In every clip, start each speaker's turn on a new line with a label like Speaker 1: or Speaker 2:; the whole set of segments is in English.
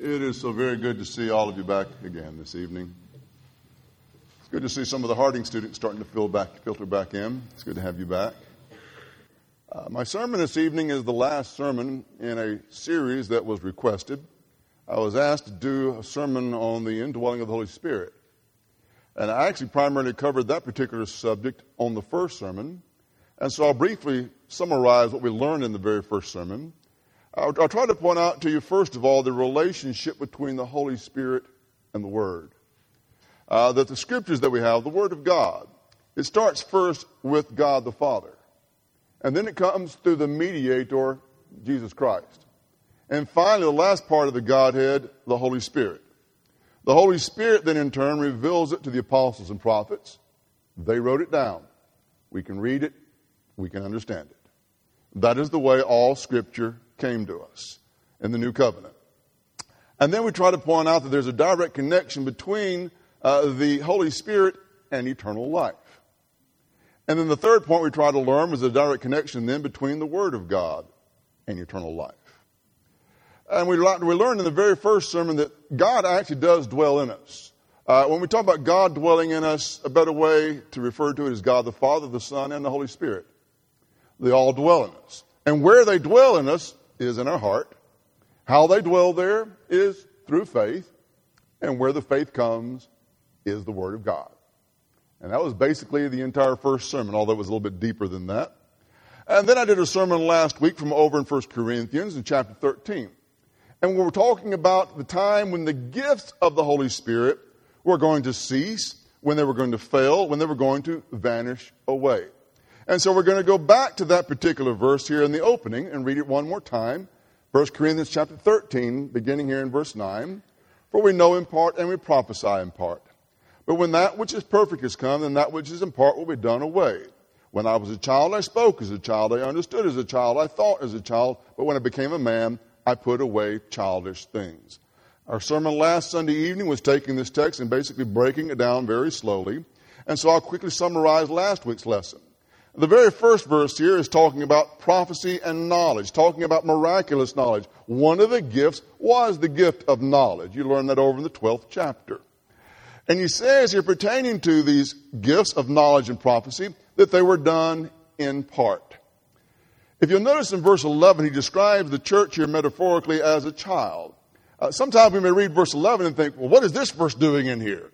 Speaker 1: It is so very good to see all of you back again this evening. It's good to see some of the Harding students starting to filter back in. It's good to have you back. My sermon this evening is the last sermon in a series that was requested. I was asked to do a sermon on the indwelling of the Holy Spirit. And I actually primarily covered that particular subject on the first sermon. And so I'll briefly summarize what we learned in the very first sermon. I'll try to point out to you, first of all, the relationship between the Holy Spirit and the Word. That the scriptures that we have, the Word of God, it starts first with God the Father. And then it comes through the mediator, Jesus Christ. And finally, the last part of the Godhead, the Holy Spirit. The Holy Spirit then in turn reveals it to the apostles and prophets. They wrote it down. We can read it. We can understand it. That is the way all Scripture came to us in the New Covenant. And then we try to point out that there's a direct connection between the Holy Spirit and eternal life. And then the third point we try to learn was a direct connection then between the Word of God and eternal life. And we learned in the very first sermon that God actually does dwell in us. When we talk about God dwelling in us, a better way to refer to it is God the Father, the Son, and the Holy Spirit. They all dwell in us. And where they dwell in us is in our heart. How they dwell there is through faith. And where the faith comes is the Word of God. And that was basically the entire first sermon, although it was a little bit deeper than that. And then I did a sermon last week from over in 1 Corinthians in chapter 13. And we were talking about the time when the gifts of the Holy Spirit were going to cease, when they were going to fail, when they were going to vanish away. And so we're going to go back to that particular verse here in the opening and read it one more time. 1 Corinthians chapter 13, beginning here in verse 9. For we know in part and we prophesy in part. But when that which is perfect is come, then that which is in part will be done away. When I was a child, I spoke as a child. I understood as a child. I thought as a child. But when I became a man, I put away childish things. Our sermon last Sunday evening was taking this text and basically breaking it down very slowly. And so I'll quickly summarize last week's lesson. The very first verse here is talking about prophecy and knowledge, talking about miraculous knowledge. One of the gifts was the gift of knowledge. You learn that over in the 12th chapter. And he says here, pertaining to these gifts of knowledge and prophecy, that they were done in part. If you'll notice in verse 11, he describes the church here metaphorically as a child. Sometimes we may read verse 11 and think, well, what is this verse doing in here?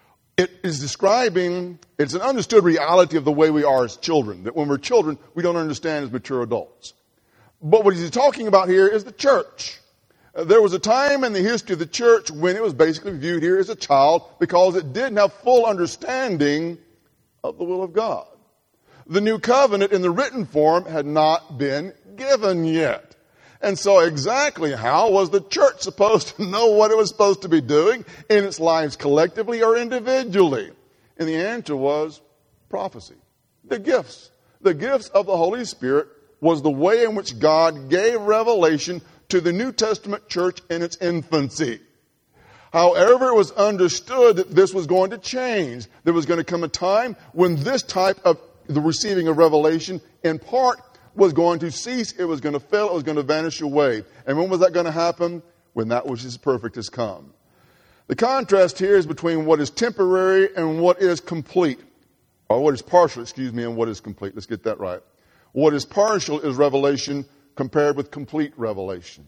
Speaker 1: It is describing, it's an understood reality of the way we are as children. That when we're children, we don't understand as mature adults. But what he's talking about here is the church. There was a time in the history of the church when it was basically viewed here as a child because it didn't have full understanding of the will of God. The new covenant in the written form had not been given yet. And so exactly how was the church supposed to know what it was supposed to be doing in its lives collectively or individually? And the answer was prophecy. The gifts. The gifts of the Holy Spirit was the way in which God gave revelation to the New Testament church in its infancy. However, it was understood that this was going to change. There was going to come a time when this type of the receiving of revelation in part was going to cease, it was going to fail, it was going to vanish away. And when was that going to happen? When that which is perfect has come. The contrast here is between what is temporary and what is complete. Or what is partial, and what is complete. Let's get that right. What is partial is revelation compared with complete revelation.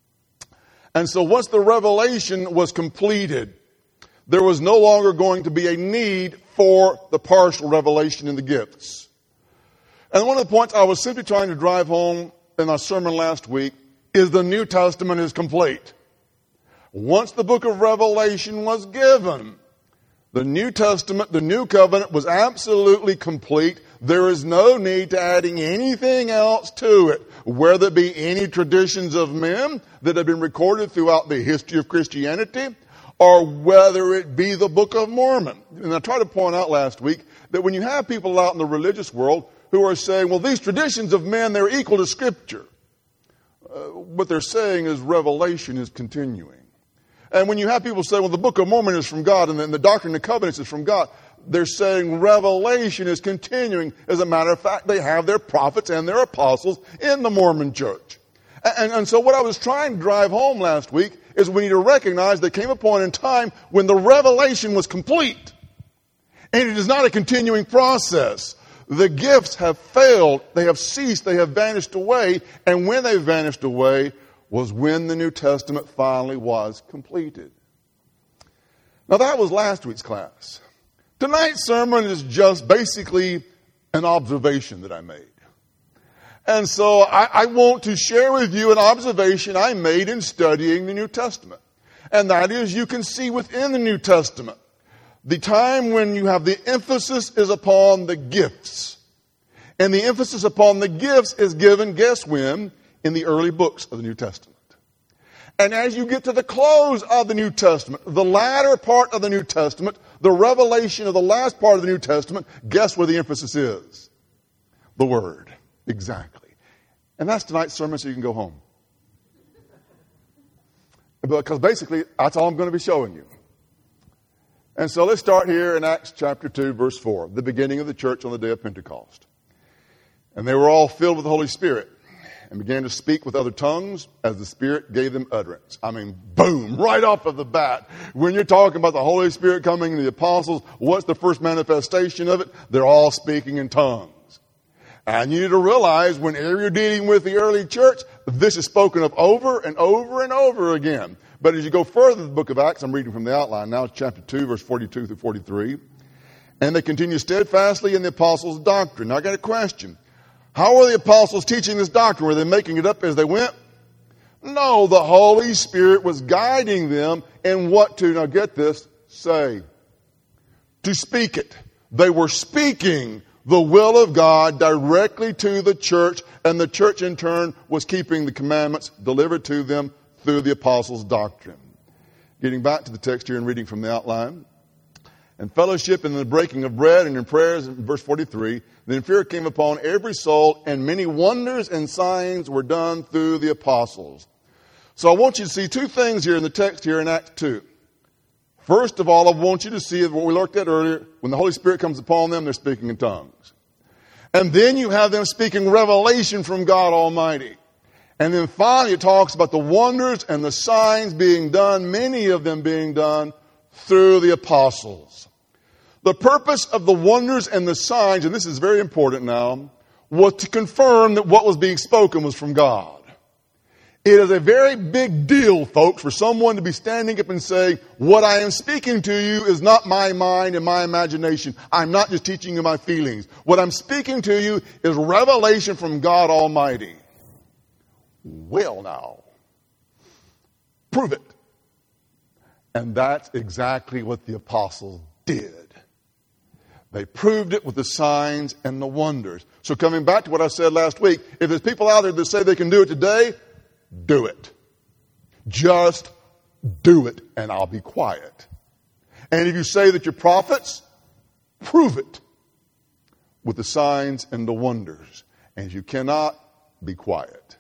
Speaker 1: And so once the revelation was completed, there was no longer going to be a need for the partial revelation in the gifts. And one of the points I was simply trying to drive home in our sermon last week is the New Testament is complete. Once the book of Revelation was given, the New Testament, the New Covenant was absolutely complete. There is no need to adding anything else to it, whether it be any traditions of men that have been recorded throughout the history of Christianity, or whether it be the Book of Mormon. And I tried to point out last week that when you have people out in the religious world who are saying, well, these traditions of men, they're equal to Scripture. What they're saying is revelation is continuing. And when you have people say, well, the Book of Mormon is from God and then the Doctrine and Covenants is from God, they're saying revelation is continuing. As a matter of fact, they have their prophets and their apostles in the Mormon church. And so what I was trying to drive home last week is we need to recognize there came a point in time when the revelation was complete. And it is not a continuing process. The gifts have failed. They have ceased. They have vanished away. And when they vanished away was when the New Testament finally was completed. Now that was last week's class. Tonight's sermon is just basically an observation that I made. And so I want to share with you an observation I made in studying the New Testament. And that is, you can see within the New Testament the time when you have the emphasis is upon the gifts. And the emphasis upon the gifts is given, guess when? In the early books of the New Testament. And as you get to the close of the New Testament, the latter part of the New Testament, the revelation of the last part of the New Testament, guess where the emphasis is? The Word. Exactly. And that's tonight's sermon, so you can go home. Because basically, that's all I'm going to be showing you. And so let's start here in Acts chapter 2, verse 4, the beginning of the church on the day of Pentecost. And they were all filled with the Holy Spirit and began to speak with other tongues as the Spirit gave them utterance. I mean, boom, right off of the bat. When you're talking about the Holy Spirit coming to the apostles, what's the first manifestation of it? They're all speaking in tongues. And you need to realize whenever you're dealing with the early church, this is spoken of over and over and over again. But as you go further in the book of Acts, I'm reading from the outline now, it's chapter 2, verse 42 through 43. And they continue steadfastly in the apostles' doctrine. Now I got a question. How were the apostles teaching this doctrine? Were they making it up as they went? No, the Holy Spirit was guiding them in what to, now get this, say. To speak it. They were speaking the will of God directly to the church, and the church in turn was keeping the commandments delivered to them through the apostles' doctrine. Getting back to the text here and reading from the outline. And fellowship in the breaking of bread and in prayers, in verse 43, then fear came upon every soul, and many wonders and signs were done through the apostles. So I want you to see two things here in the text here in Acts 2. First of all, I want you to see what we looked at earlier. When the Holy Spirit comes upon them, they're speaking in tongues. And then you have them speaking revelation from God Almighty. And then finally it talks about the wonders and the signs being done, many of them being done through the apostles. The purpose of the wonders and the signs, and this is very important now, was to confirm that what was being spoken was from God. It is a very big deal, folks, for someone to be standing up and saying, what I am speaking to you is not my mind and my imagination. I'm not just teaching you my feelings. What I'm speaking to you is revelation from God Almighty. Well, now, prove it. And that's exactly what the apostles did. They proved it with the signs and the wonders. So coming back to what I said last week, if there's people out there that say they can do it today, do it. Just do it, and I'll be quiet. And if you say that you're prophets, prove it with the signs and the wonders. And you cannot, be quiet.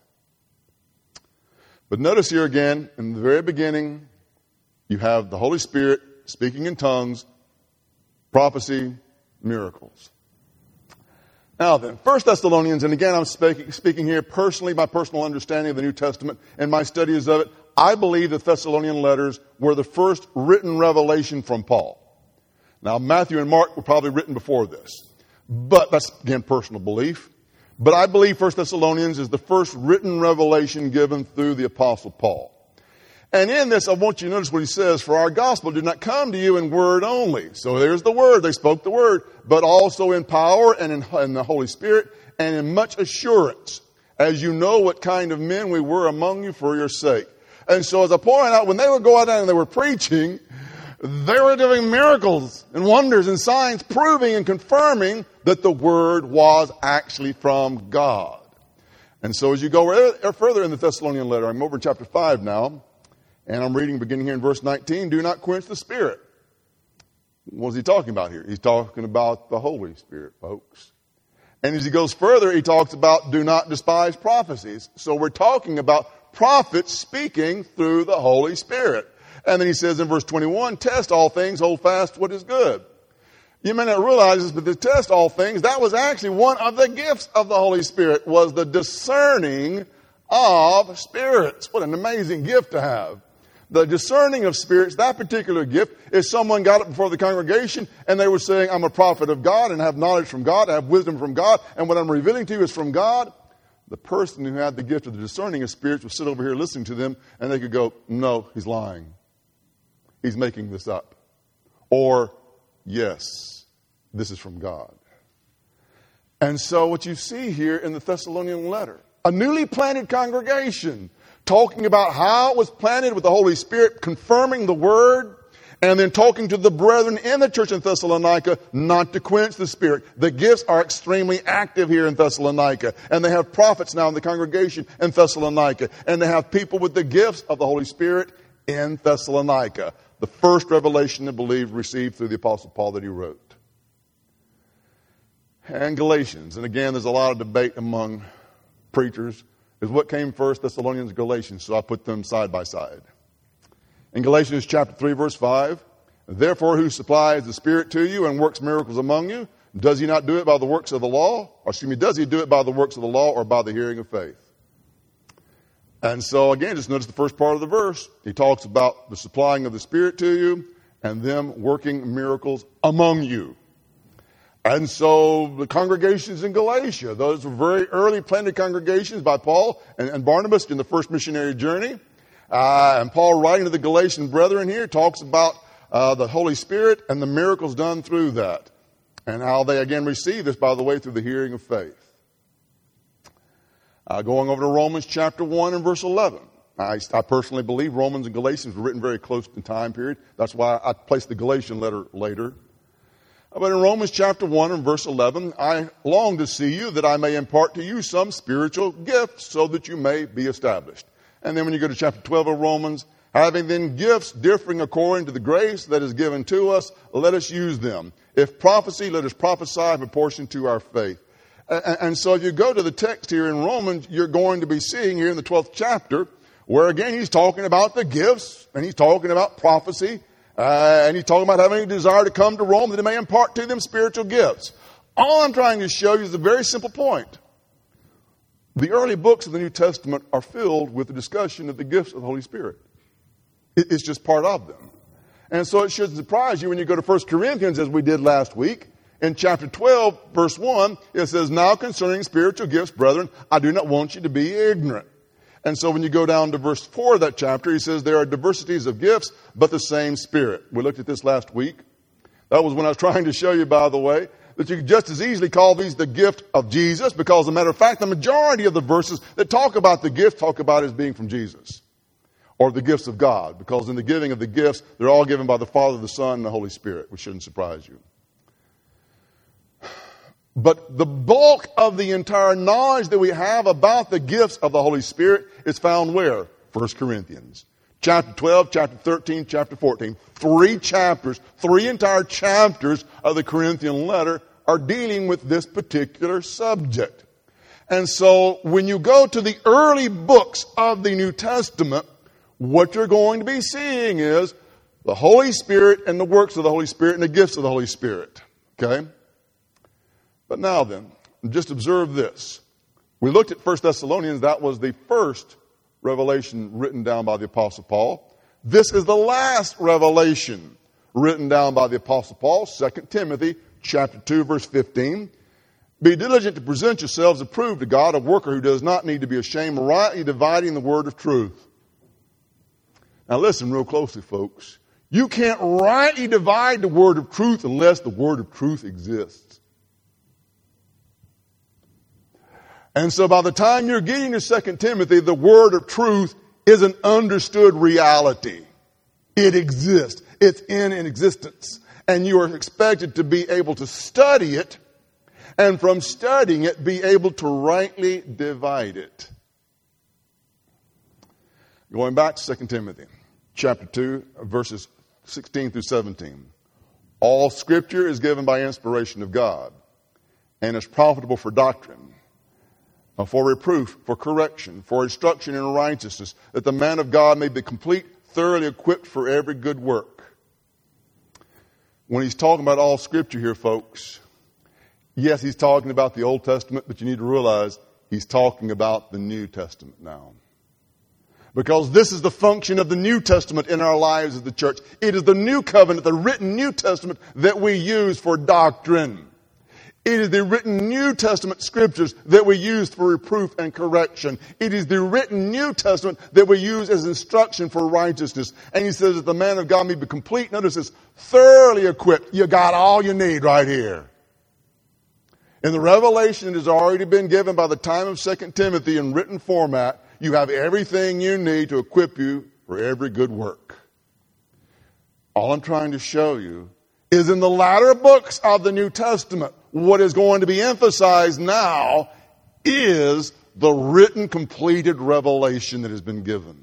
Speaker 1: But notice here again, in the very beginning, you have the Holy Spirit speaking in tongues, prophecy, miracles. Now then, 1 Thessalonians, and again I'm speaking here personally, my personal understanding of the New Testament and my studies of it, I believe the Thessalonian letters were the first written revelation from Paul. Now Matthew and Mark were probably written before this, but that's again personal belief. But I believe 1 Thessalonians is the first written revelation given through the Apostle Paul. And in this, I want you to notice what he says, for our gospel did not come to you in word only. So there's the word, they spoke the word, but also in power and in the Holy Spirit and in much assurance, as you know what kind of men we were among you for your sake. And so as I point out, when they would go out and they were preaching, they were doing miracles and wonders and signs, proving and confirming that the word was actually from God. And so as you go further in the Thessalonian letter, I'm over in chapter 5 now, and I'm reading beginning here in verse 19, do not quench the Spirit. What is he talking about here? He's talking about the Holy Spirit, folks. And as he goes further, he talks about do not despise prophecies. So we're talking about prophets speaking through the Holy Spirit. And then he says in verse 21, test all things, hold fast what is good. You may not realize this, but to test all things, that was actually one of the gifts of the Holy Spirit, was the discerning of spirits. What an amazing gift to have. The discerning of spirits, that particular gift, is someone got up before the congregation and they were saying, I'm a prophet of God and have knowledge from God, I have wisdom from God, and what I'm revealing to you is from God. The person who had the gift of the discerning of spirits would sit over here listening to them and they could go, no, he's lying. He's making this up. Or, yes, this is from God. And so what you see here in the Thessalonian letter, a newly planted congregation talking about how it was planted with the Holy Spirit, confirming the word, and then talking to the brethren in the church in Thessalonica not to quench the Spirit. The gifts are extremely active here in Thessalonica, and they have prophets now in the congregation in Thessalonica, and they have people with the gifts of the Holy Spirit in Thessalonica. The first revelation, I believe, received through the Apostle Paul that he wrote. And Galatians, and again, there's a lot of debate among preachers, is what came first, Thessalonians or Galatians, so I put them side by side. In Galatians chapter 3, verse 5, therefore who supplies the Spirit to you and works miracles among you, does he not do it by the works of the law? Or does he do it by the works of the law or by the hearing of faith? And so again, just notice the first part of the verse. He talks about the supplying of the Spirit to you and them working miracles among you. And so the congregations in Galatia, those were very early planted congregations by Paul and Barnabas in the first missionary journey. And Paul, writing to the Galatian brethren here, talks about the Holy Spirit and the miracles done through that. And how they again receive this, by the way, through the hearing of faith. Going over to Romans chapter 1 and verse 11. I personally believe Romans and Galatians were written very close in time period. That's why I placed the Galatian letter later. But in Romans chapter 1 and verse 11, I long to see you that I may impart to you some spiritual gifts so that you may be established. And then when you go to chapter 12 of Romans, having then gifts differing according to the grace that is given to us, let us use them. If prophecy, let us prophesy in proportion to our faith. And so if you go to the text here in Romans, you're going to be seeing here in the 12th chapter, where again he's talking about the gifts, and he's talking about prophecy, and he's talking about having a desire to come to Rome that he may impart to them spiritual gifts. All I'm trying to show you is a very simple point. The early books of the New Testament are filled with the discussion of the gifts of the Holy Spirit. It's just part of them. And so it shouldn't surprise you when you go to 1 Corinthians, as we did last week. In chapter 12, verse 1, it says, now concerning spiritual gifts, brethren, I do not want you to be ignorant. And so when you go down to verse 4 of that chapter, he says, there are diversities of gifts, but the same Spirit. We looked at this last week. That was when I was trying to show you, by the way, that you could just as easily call these the gift of Jesus, because as a matter of fact, the majority of the verses that talk about the gift talk about it as being from Jesus, or the gifts of God, because in the giving of the gifts, they're all given by the Father, the Son, and the Holy Spirit, which shouldn't surprise you. But the bulk of the entire knowledge that we have about the gifts of the Holy Spirit is found where? 1 Corinthians. Chapter 12, chapter 13, chapter 14. 3 chapters, 3 entire chapters of the Corinthian letter are dealing with this particular subject. And so when you go to the early books of the New Testament, what you're going to be seeing is the Holy Spirit and the works of the Holy Spirit and the gifts of the Holy Spirit. Okay? But now then, just observe this. We looked at 1 Thessalonians. That was the first revelation written down by the Apostle Paul. This is the last revelation written down by the Apostle Paul, 2 Timothy chapter 2, verse 15. Be diligent to present yourselves approved to God, a worker who does not need to be ashamed, rightly dividing the word of truth. Now listen real closely, folks. You can't rightly divide the word of truth unless the word of truth exists. And so by the time you're getting to 2 Timothy, the word of truth is an understood reality. It exists. It's in existence. And you are expected to be able to study it, and from studying it, be able to rightly divide it. Going back to 2 Timothy, chapter 2, verses 16 through 17. All Scripture is given by inspiration of God, and is profitable for doctrine, for reproof, for correction, for instruction in righteousness, that the man of God may be complete, thoroughly equipped for every good work. When he's talking about all Scripture here, folks, yes, he's talking about the Old Testament, but you need to realize he's talking about the New Testament now. Because this is the function of the New Testament in our lives as the church. It is the new covenant, the written New Testament that we use for doctrine. It is the written New Testament scriptures that we use for reproof and correction. It is the written New Testament that we use as instruction for righteousness. And he says that the man of God may be complete. Notice this, thoroughly equipped. You got all you need right here. In the revelation that has already been given by the time of 2 Timothy in written format, you have everything you need to equip you for every good work. All I'm trying to show you is in the latter books of the New Testament, what is going to be emphasized now is the written, completed revelation that has been given.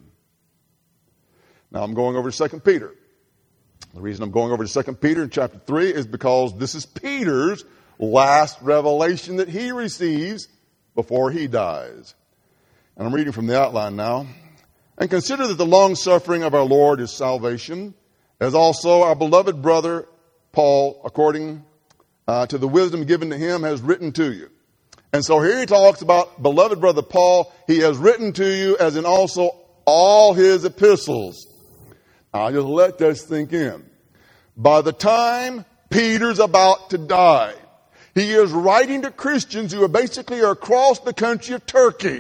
Speaker 1: Now I'm going over to 2 Peter. The reason I'm going over to 2 Peter in chapter 3 is because this is Peter's last revelation that he receives before he dies. And I'm reading from the outline now. And consider that the long suffering of our Lord is salvation, as also our beloved brother Paul, according to the wisdom given to him, has written to you. And so here he talks about beloved brother Paul. He has written to you, as in also all his epistles. I'll just let this sink in. By the time Peter's about to die, he is writing to Christians who basically are across the country of Turkey.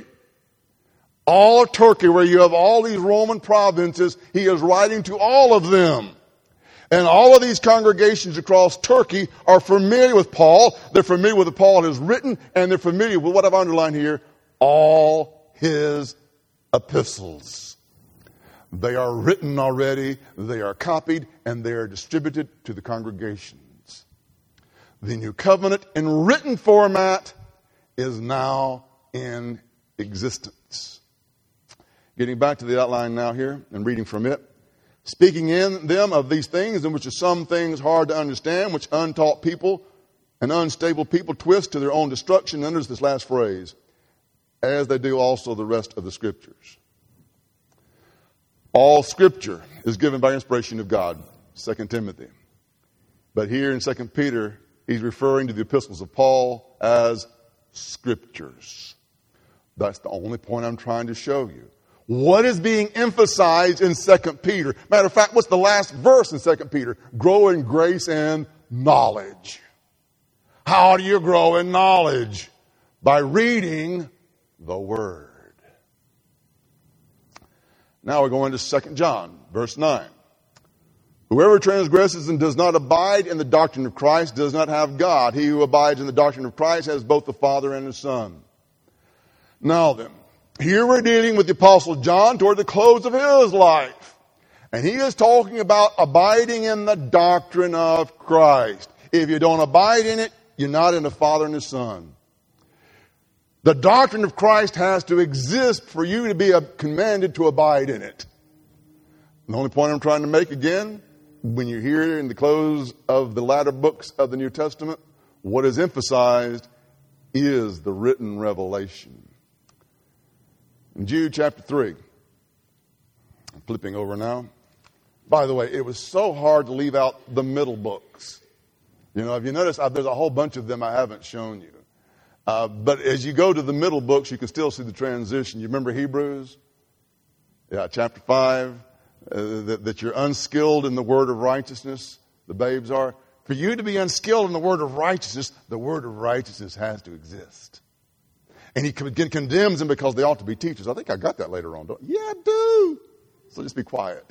Speaker 1: All of Turkey, where you have all these Roman provinces, he is writing to all of them. And all of these congregations across Turkey are familiar with Paul. They're familiar with what Paul has written, and they're familiar with what I've underlined here, all his epistles. They are written already, they are copied, and they are distributed to the congregations. The new covenant in written format is now in existence. Getting back to the outline now here and reading from it. Speaking in them of these things, in which are some things hard to understand, which untaught people and unstable people twist to their own destruction. And there's this last phrase, as they do also the rest of the scriptures. All scripture is given by inspiration of God, 2 Timothy. But here in 2 Peter, he's referring to the epistles of Paul as scriptures. That's the only point I'm trying to show you. What is being emphasized in 2 Peter? Matter of fact, what's the last verse in 2 Peter? Grow in grace and knowledge. How do you grow in knowledge? By reading the Word. Now we're going to 2 John, verse 9. Whoever transgresses and does not abide in the doctrine of Christ does not have God. He who abides in the doctrine of Christ has both the Father and the Son. Now then, here we're dealing with the Apostle John toward the close of his life. And he is talking about abiding in the doctrine of Christ. If you don't abide in it, you're not in the Father and the Son. The doctrine of Christ has to exist for you to be commanded to abide in it. The only point I'm trying to make again, when you hear it in the close of the latter books of the New Testament, what is emphasized is the written revelation. In Jude chapter 3, I'm flipping over now. By the way, it was so hard to leave out the middle books. You know, if you notice, there's a whole bunch of them I haven't shown you. But as you go to the middle books, you can still see the transition. You remember Hebrews? Yeah, chapter 5, that you're unskilled in the word of righteousness, the babes are. For you to be unskilled in the word of righteousness, the word of righteousness has to exist. And he condemns them because they ought to be teachers. I think I got that later on. Yeah, I do. So just be quiet.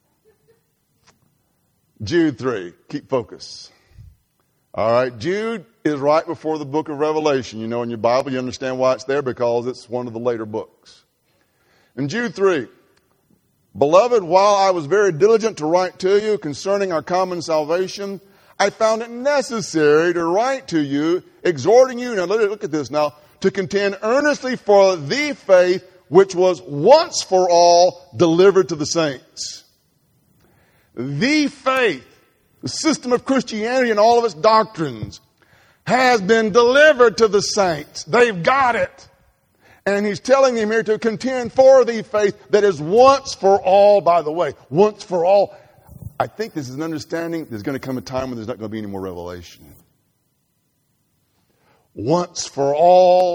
Speaker 1: Jude 3. Keep focus. All right. Jude is right before the book of Revelation. You know, in your Bible, you understand why it's there, because it's one of the later books. In Jude 3. Beloved, while I was very diligent to write to you concerning our common salvation, I found it necessary to write to you, exhorting you. Now, look at this now. To contend earnestly for the faith which was once for all delivered to the saints. The faith, the system of Christianity and all of its doctrines, has been delivered to the saints. They've got it. And he's telling them here to contend for the faith that is once for all, by the way. Once for all. I think this is an understanding. There's going to come a time when there's not going to be any more revelation. Once for all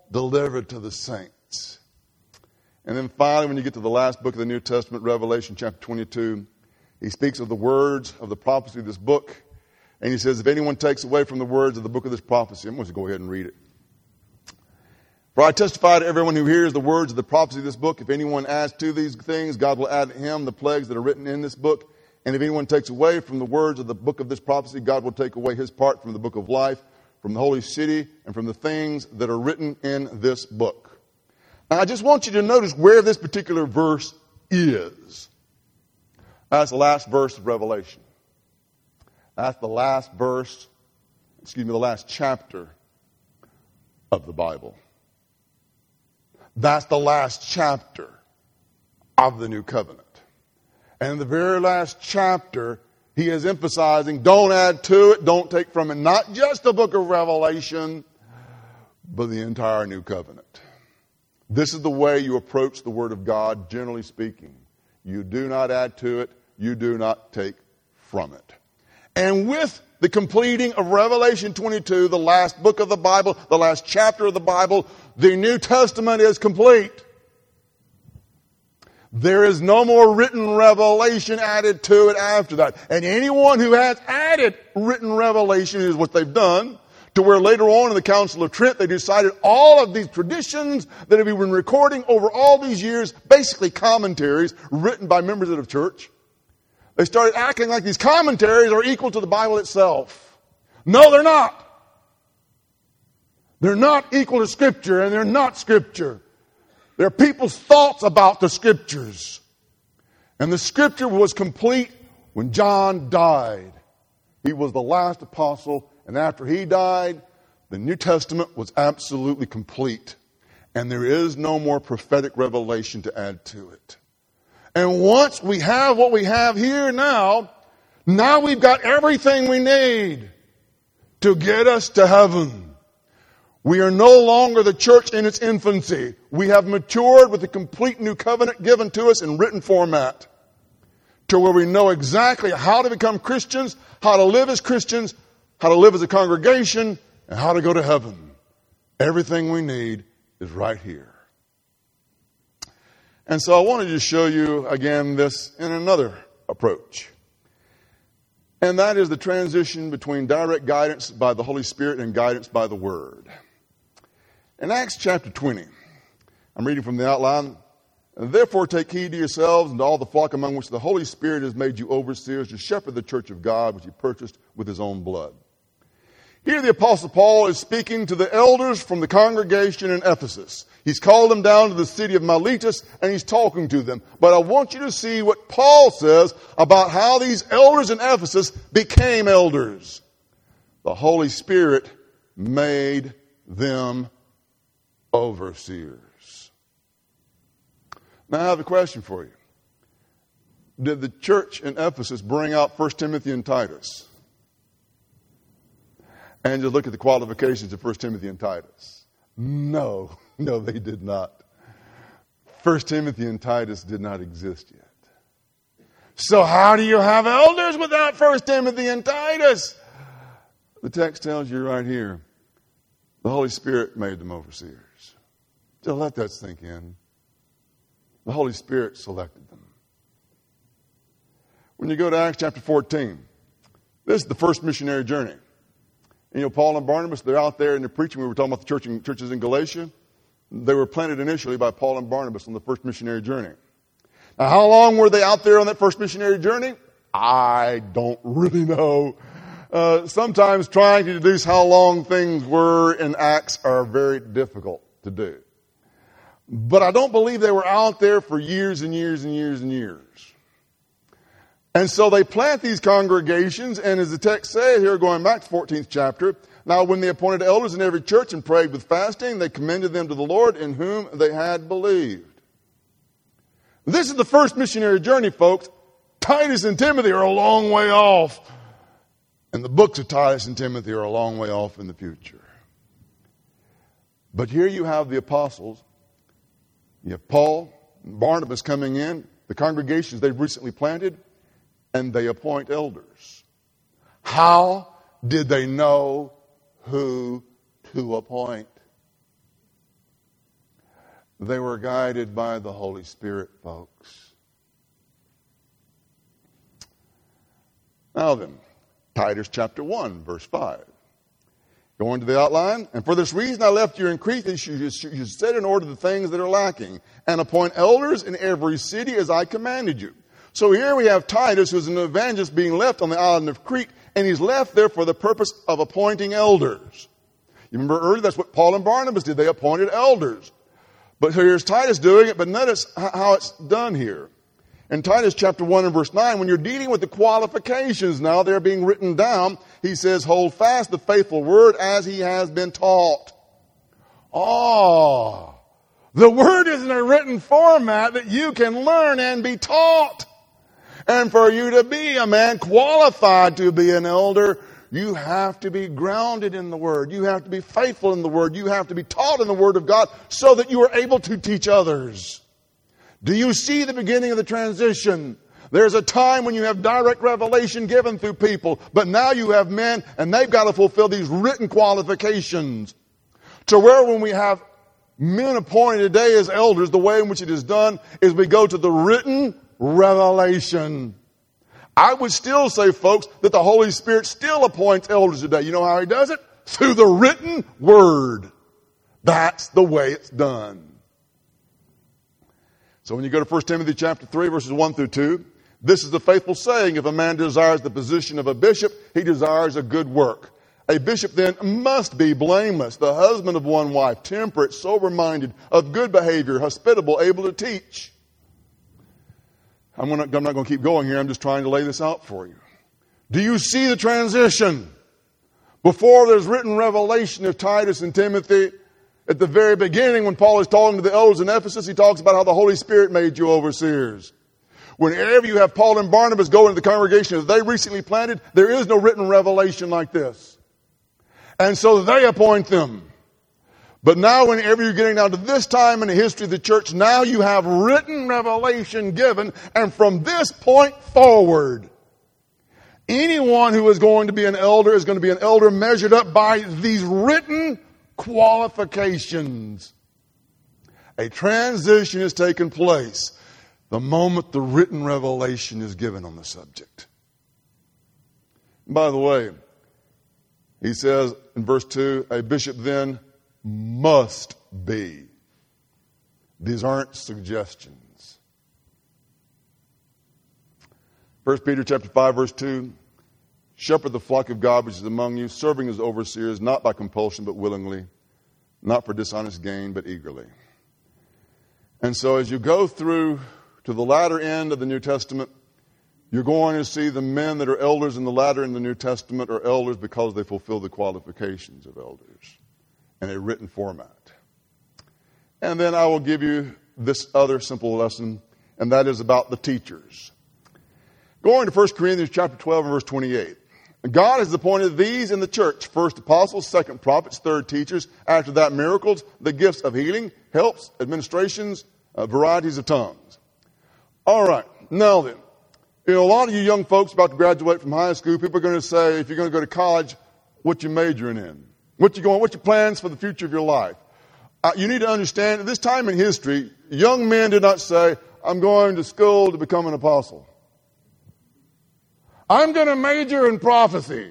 Speaker 1: delivered to the saints. And then finally, when you get to the last book of the New Testament, Revelation chapter 22, he speaks of the words of the prophecy of this book. And he says, if anyone takes away from the words of the book of this prophecy, I'm going to go ahead and read it. For I testify to everyone who hears the words of the prophecy of this book, if anyone adds to these things, God will add to him the plagues that are written in this book. And if anyone takes away from the words of the book of this prophecy, God will take away his part from the book of life, from the holy city, and from the things that are written in this book. Now, I just want you to notice where this particular verse is. That's the last verse of Revelation. That's the last verse, the last chapter of the Bible. That's the last chapter of the New Covenant. And in the very last chapter, he is emphasizing, don't add to it, don't take from it, not just the book of Revelation, but the entire New Covenant. This is the way you approach the Word of God, generally speaking. You do not add to it, you do not take from it. And with the completing of Revelation 22, the last book of the Bible, the last chapter of the Bible, the New Testament is complete. There is no more written revelation added to it after that. And anyone who has added written revelation is what they've done, to where later on in the Council of Trent, they decided all of these traditions that have been recording over all these years, basically commentaries written by members of the church, they started acting like these commentaries are equal to the Bible itself. No, they're not. They're not equal to Scripture, and they're not Scripture. They're people's thoughts about the Scriptures. And the Scripture was complete when John died. He was the last apostle, and after he died, the New Testament was absolutely complete. And there is no more prophetic revelation to add to it. And once we have what we have here now we've got everything we need to get us to heaven. We are no longer the church in its infancy. We have matured with the complete new covenant given to us in written format, to where we know exactly how to become Christians, how to live as Christians, how to live as a congregation, and how to go to heaven. Everything we need is right here. And so I wanted to show you again this in another approach. And that is the transition between direct guidance by the Holy Spirit and guidance by the Word. In Acts chapter 20, I'm reading from the outline. Therefore take heed to yourselves and to all the flock among which the Holy Spirit has made you overseers to shepherd the church of God, which he purchased with his own blood. Here the Apostle Paul is speaking to the elders from the congregation in Ephesus. He's called them down to the city of Miletus, and he's talking to them. But I want you to see what Paul says about how these elders in Ephesus became elders. The Holy Spirit made them overseers. Now I have a question for you. Did the church in Ephesus bring out 1 Timothy and Titus? And just look at the qualifications of 1 Timothy and Titus. No, they did not. 1 Timothy and Titus did not exist yet. So how do you have elders without 1 Timothy and Titus? The text tells you right here, the Holy Spirit made them overseers. Just let that sink in. The Holy Spirit selected them. When you go to Acts chapter 14, this is the first missionary journey. And Paul and Barnabas, they're out there and they're preaching. We were talking about the churches in Galatia. They were planted initially by Paul and Barnabas on the first missionary journey. Now, how long were they out there on that first missionary journey? I don't really know. Sometimes trying to deduce how long things were in Acts are very difficult to do. But I don't believe they were out there for years and years and years and years. And so they plant these congregations, and as the text says here, going back to the 14th chapter, now when they appointed elders in every church and prayed with fasting, they commended them to the Lord in whom they had believed. This is the first missionary journey, folks. Titus and Timothy are a long way off. And the books of Titus and Timothy are a long way off in the future. But here you have the apostles. You have Paul and Barnabas coming in, the congregations they've recently planted, and they appoint elders. How did they know who to appoint? They were guided by the Holy Spirit, folks. Now then, Titus chapter 1, verse 5. Going to the outline. And for this reason I left you in Crete, that you should set in order the things that are lacking, and appoint elders in every city as I commanded you. So here we have Titus, who's an evangelist, being left on the island of Crete, and he's left there for the purpose of appointing elders. You remember earlier, that's what Paul and Barnabas did. They appointed elders. But here's Titus doing it, but notice how it's done here. In Titus chapter 1 and verse 9, when you're dealing with the qualifications now, they're being written down, he says, hold fast the faithful word as he has been taught. Oh, the word is in a written format that you can learn and be taught. And for you to be a man qualified to be an elder, you have to be grounded in the Word. You have to be faithful in the Word. You have to be taught in the Word of God so that you are able to teach others. Do you see the beginning of the transition? There's a time when you have direct revelation given through people, but now you have men and they've got to fulfill these written qualifications. To where when we have men appointed today as elders, the way in which it is done is we go to the written revelation. I would still say, folks, that the Holy Spirit still appoints elders today. You know how He does it? Through the written Word. That's the way it's done. So when you go to 1 Timothy chapter 3, verses 1 through 2, this is the faithful saying, if a man desires the position of a bishop, he desires a good work. A bishop then must be blameless, the husband of one wife, temperate, sober-minded, of good behavior, hospitable, able to teach. I'm not going to keep going here. I'm just trying to lay this out for you. Do you see the transition? Before there's written revelation of Titus and Timothy, at the very beginning when Paul is talking to the elders in Ephesus, he talks about how the Holy Spirit made you overseers. Whenever you have Paul and Barnabas go into the congregation that they recently planted, there is no written revelation like this. And so they appoint them. But now whenever you're getting down to this time in the history of the church, now you have written revelation given, and from this point forward, anyone who is going to be an elder is going to be an elder measured up by these written qualifications. A transition has taken place the moment the written revelation is given on the subject. And by the way, he says in verse 2, a bishop then must be. These aren't suggestions. 1 Peter chapter 5, verse 2, shepherd the flock of God which is among you, serving as overseers, not by compulsion but willingly, not for dishonest gain but eagerly. And so as you go through to the latter end of the New Testament, you're going to see the men that are elders in the latter end of the New Testament are elders because they fulfill the qualifications of elders in a written format. And then I will give you this other simple lesson, and that is about the teachers. Going to 1 Corinthians chapter 12 and verse 28. God has appointed these in the church, first apostles, second prophets, third teachers, after that miracles, the gifts of healing, helps, administrations, varieties of tongues. All right, now then, a lot of you young folks about to graduate from high school, people are going to say, if you're going to go to college, what you majoring in? What's your plans for the future of your life? You need to understand, at this time in history, young men did not say, I'm going to school to become an apostle. I'm going to major in prophecy.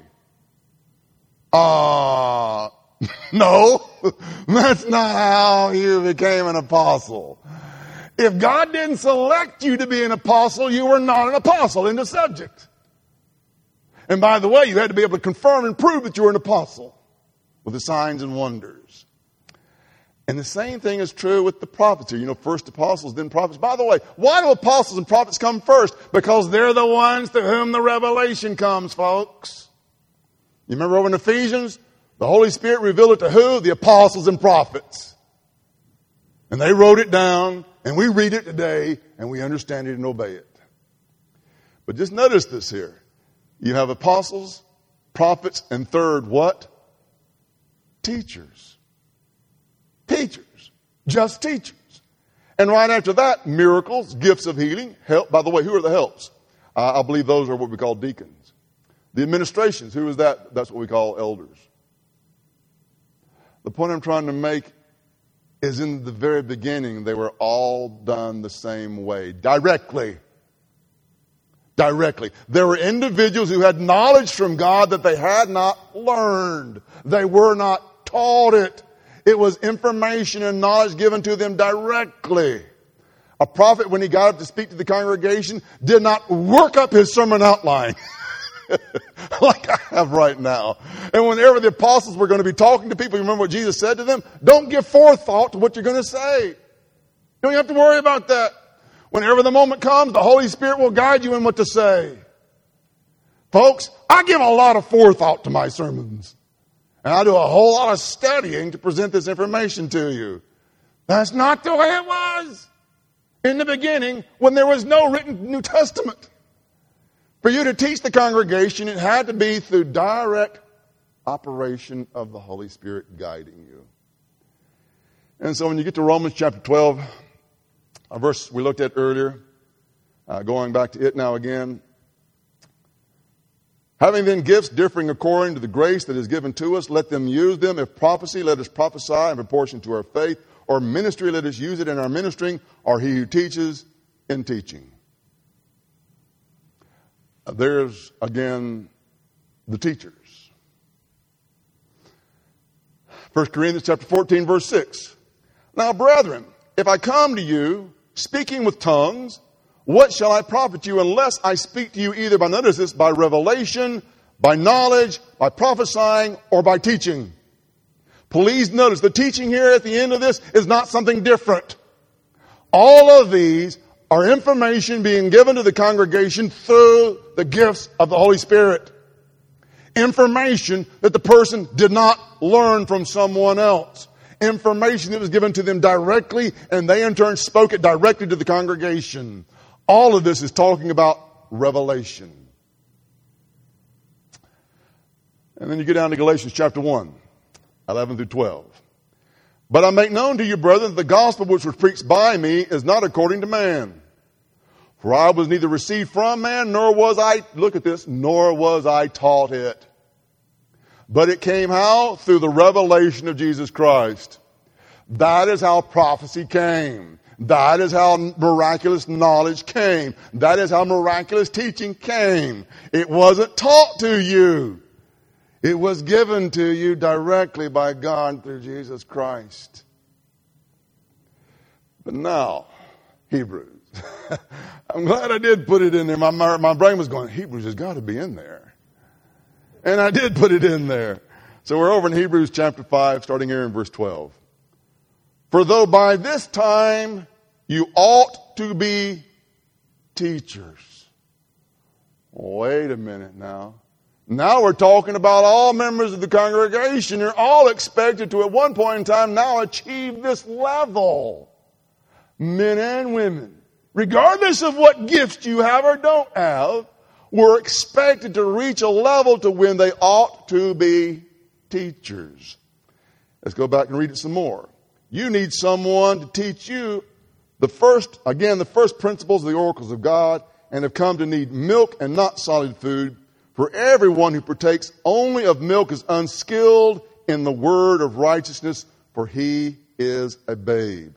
Speaker 1: No, that's not how you became an apostle. If God didn't select you to be an apostle, you were not an apostle. End of subject. And by the way, you had to be able to confirm and prove that you were an apostle with the signs and wonders. And the same thing is true with the prophecy. First apostles, then prophets. By the way, why do apostles and prophets come first? Because they're the ones to whom the revelation comes, folks. You remember over in Ephesians? The Holy Spirit revealed it to who? The apostles and prophets. And they wrote it down, and we read it today, and we understand it and obey it. But just notice this here. You have apostles, prophets, and third, what? Teachers. Teachers. Just teachers. And right after that, miracles, gifts of healing, help. By the way, who are the helps? I believe those are what we call deacons. The administrations, who is that? That's what we call elders. The point I'm trying to make is in the very beginning, they were all done the same way, directly. Directly. There were individuals who had knowledge from God that they had not learned. They were not taught it. It was information and knowledge given to them directly. A prophet, when he got up to speak to the congregation, did not work up his sermon outline like I have right now. And whenever the apostles were going to be talking to people, you remember what Jesus said to them? Don't give forethought to what you're going to say. You don't have to worry about that. Whenever the moment comes, the Holy Spirit will guide you in what to say. Folks, I give a lot of forethought to my sermons. And I do a whole lot of studying to present this information to you. That's not the way it was in the beginning when there was no written New Testament. For you to teach the congregation, it had to be through direct operation of the Holy Spirit guiding you. And so when you get to Romans chapter 12, a verse we looked at earlier, going back to it now again. Having then gifts differing according to the grace that is given to us, let them use them. If prophecy, let us prophesy in proportion to our faith. Or ministry, let us use it in our ministering. Or he who teaches in teaching. There's, again, the teachers. 1 Corinthians chapter 14, verse 6. Now, brethren, if I come to you speaking with tongues, what shall I profit you unless I speak to you either by, notice this, by revelation, by knowledge, by prophesying, or by teaching? Please notice the teaching here at the end of this is not something different. All of these are information being given to the congregation through the gifts of the Holy Spirit. Information that the person did not learn from someone else. Information that was given to them directly, and they in turn spoke it directly to the congregation. All of this is talking about revelation. And then you get down to Galatians chapter 1, 11 through 12. But I make known to you, brethren, that the gospel which was preached by me is not according to man. For I was neither received from man, nor was I, look at this, nor was I taught it. But it came how? Through the revelation of Jesus Christ. That is how prophecy came. That is how miraculous knowledge came. That is how miraculous teaching came. It wasn't taught to you. It was given to you directly by God through Jesus Christ. But now, Hebrews. I'm glad I did put it in there. My brain was going, Hebrews has got to be in there. And I did put it in there. So we're over in Hebrews chapter 5, starting here in verse 12. For though by this time you ought to be teachers. Wait a minute now. Now we're talking about all members of the congregation. You're all expected to, at one point in time, now achieve this level. Men and women. Regardless of what gifts you have or don't have, we're expected to reach a level to when they ought to be teachers. Let's go back and read it some more. You need someone to teach you the first principles of the oracles of God, and have come to need milk and not solid food. For everyone who partakes only of milk is unskilled in the word of righteousness, for he is a babe.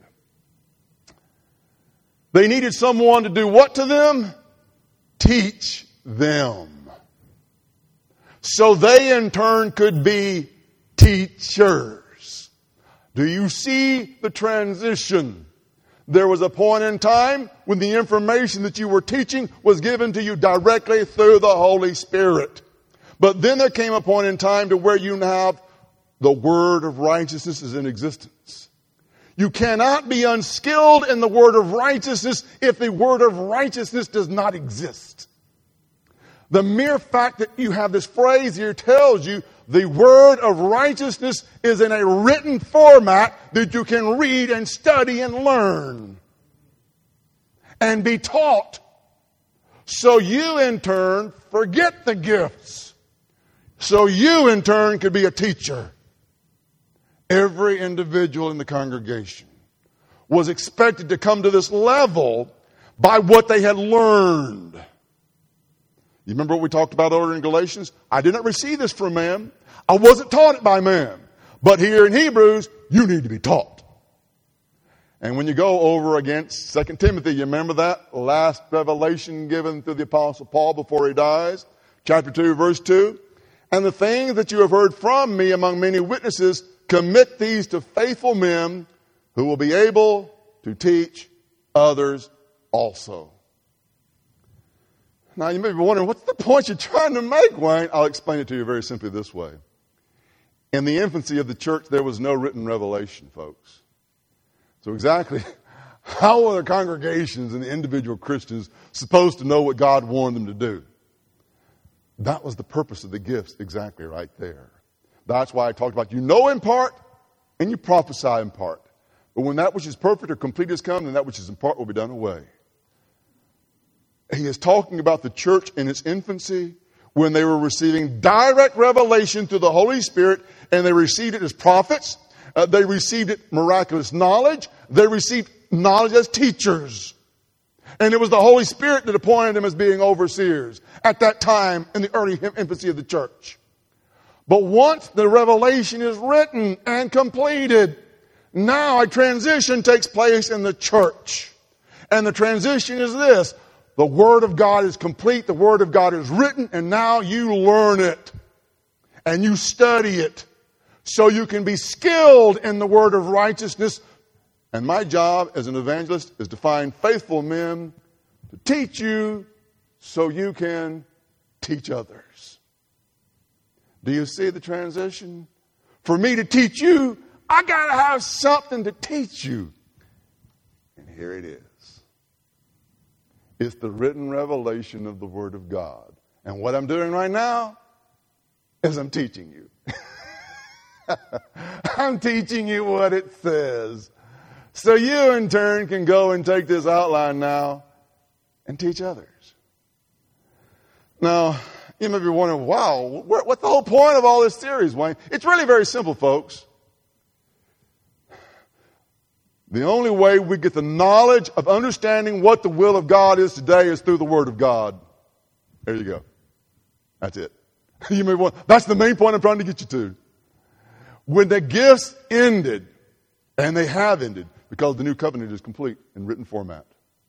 Speaker 1: They needed someone to do what to them? Teach them. So they in turn could be teachers. Do you see the transition? There was a point in time when the information that you were teaching was given to you directly through the Holy Spirit. But then there came a point in time to where you have the word of righteousness is in existence. You cannot be unskilled in the word of righteousness if the word of righteousness does not exist. The mere fact that you have this phrase here tells you the word of righteousness is in a written format that you can read and study and learn and be taught. So you in turn forget the gifts. So you in turn could be a teacher. Every individual in the congregation was expected to come to this level by what they had learned. You remember what we talked about earlier in Galatians? I did not receive this from man. I wasn't taught it by man. But here in Hebrews, you need to be taught. And when you go over against 2 Timothy, you remember that last revelation given through the Apostle Paul before he dies? Chapter 2, verse 2. And the things that you have heard from me among many witnesses, commit these to faithful men who will be able to teach others also. Now, you may be wondering, what's the point you're trying to make, Wayne? I'll explain it to you very simply this way. In the infancy of the church, there was no written revelation, folks. So exactly how are the congregations and the individual Christians supposed to know what God wanted them to do? That was the purpose of the gifts exactly right there. That's why I talked about you know in part and you prophesy in part. But when that which is perfect or complete has come, then that which is in part will be done away. He is talking about the church in its infancy when they were receiving direct revelation through the Holy Spirit, and they received it as prophets. They received it miraculous knowledge. They received knowledge as teachers. And it was the Holy Spirit that appointed them as being overseers at that time in the early infancy of the church. But once the revelation is written and completed, now a transition takes place in the church. And the transition is this. The Word of God is complete. The Word of God is written. And now you learn it. And you study it. So you can be skilled in the word of righteousness. And my job as an evangelist is to find faithful men to teach you so you can teach others. Do you see the transition? For me to teach you, I got to have something to teach you. And here it is. It's the written revelation of the Word of God. And what I'm doing right now is I'm teaching you. I'm teaching you what it says. So you, in turn, can go and take this outline now and teach others. Now, you may be wondering, wow, what's the whole point of all this series, Wayne? It's really very simple, folks. The only way we get the knowledge of understanding what the will of God is today is through the Word of God. There you go. That's it. You may wonder, that's the main point I'm trying to get you to. When the gifts ended, and they have ended, because the new covenant is complete in written format.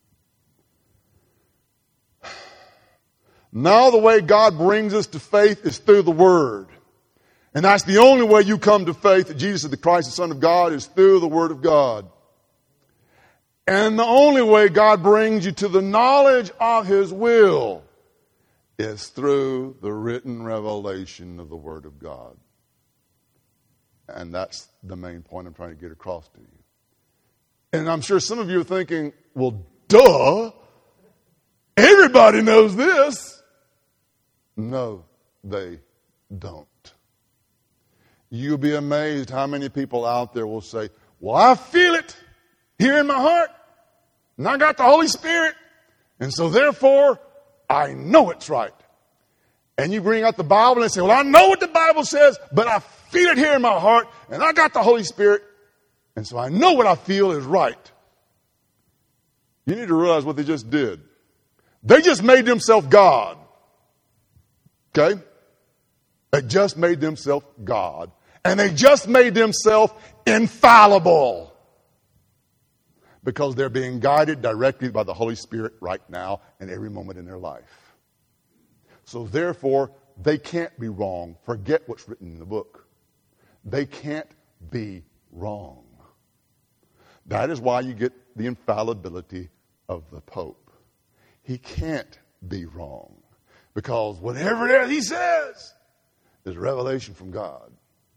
Speaker 1: Now the way God brings us to faith is through the Word. And that's the only way you come to faith that Jesus is the Christ, the Son of God, is through the Word of God. And the only way God brings you to the knowledge of His will is through the written revelation of the Word of God. And that's the main point I'm trying to get across to you. And I'm sure some of you are thinking, well, duh, everybody knows this. No, they don't. You'll be amazed how many people out there will say, well, I feel it here in my heart, and I got the Holy Spirit, and so therefore, I know it's right. And you bring out the Bible and say, well, I know what the Bible says, but I feel it here in my heart, and I got the Holy Spirit, and so I know what I feel is right. You need to realize what they just did. They just made themselves God. Okay? They just made themselves God. And they just made themselves infallible. Because they're being guided directly by the Holy Spirit right now and every moment in their life. So therefore, they can't be wrong. Forget what's written in the book. They can't be wrong. That is why you get the infallibility of the Pope. He can't be wrong. Because whatever it is he says is revelation from God.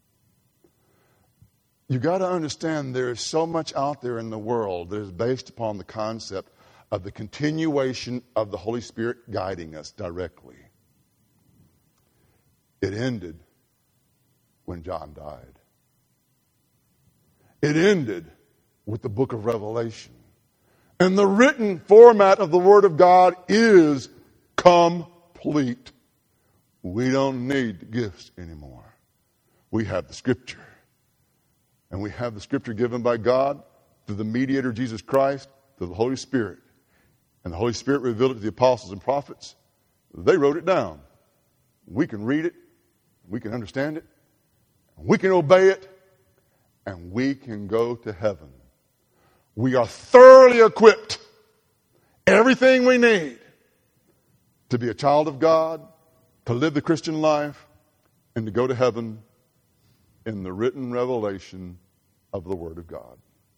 Speaker 1: You got to understand there is so much out there in the world that is based upon the concept of the continuation of the Holy Spirit guiding us directly. It ended when John died. It ended with the book of Revelation. And the written format of the Word of God is complete. We don't need the gifts anymore. We have the Scripture. And we have the Scripture given by God through the mediator Jesus Christ, through the Holy Spirit. And the Holy Spirit revealed it to the apostles and prophets. They wrote it down. We can read it. We can understand it. We can obey it. And we can go to heaven. we are thoroughly equipped, everything we need to be a child of God, to live the Christian life, and to go to heaven in the written revelation of the Word of God.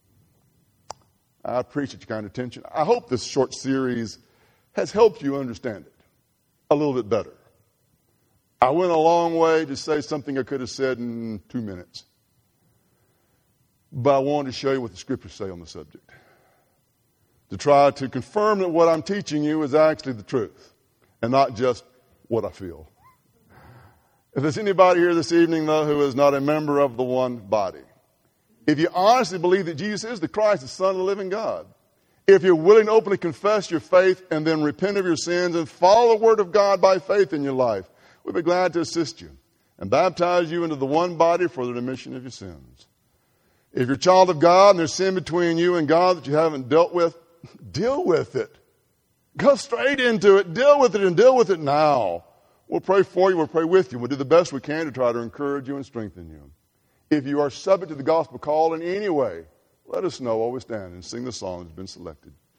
Speaker 1: I appreciate your kind attention. I hope this short series has helped you understand it a little bit better. I went a long way to say something I could have said in 2 minutes. But I wanted to show you what the Scriptures say on the subject, to try to confirm that what I'm teaching you is actually the truth and not just what I feel. If there's anybody here this evening, though, who is not a member of the one body, if you honestly believe that Jesus is the Christ, the Son of the living God, if you're willing to openly confess your faith and then repent of your sins and follow the Word of God by faith in your life, we'd be glad to assist you and baptize you into the one body for the remission of your sins. If you're a child of God and there's sin between you and God that you haven't dealt with, deal with it. Go straight into it. Deal with it, and deal with it now. We'll pray for you. We'll pray with you. We'll do the best we can to try to encourage you and strengthen you. If you are subject to the gospel call in any way, let us know while we stand and sing the song that's been selected.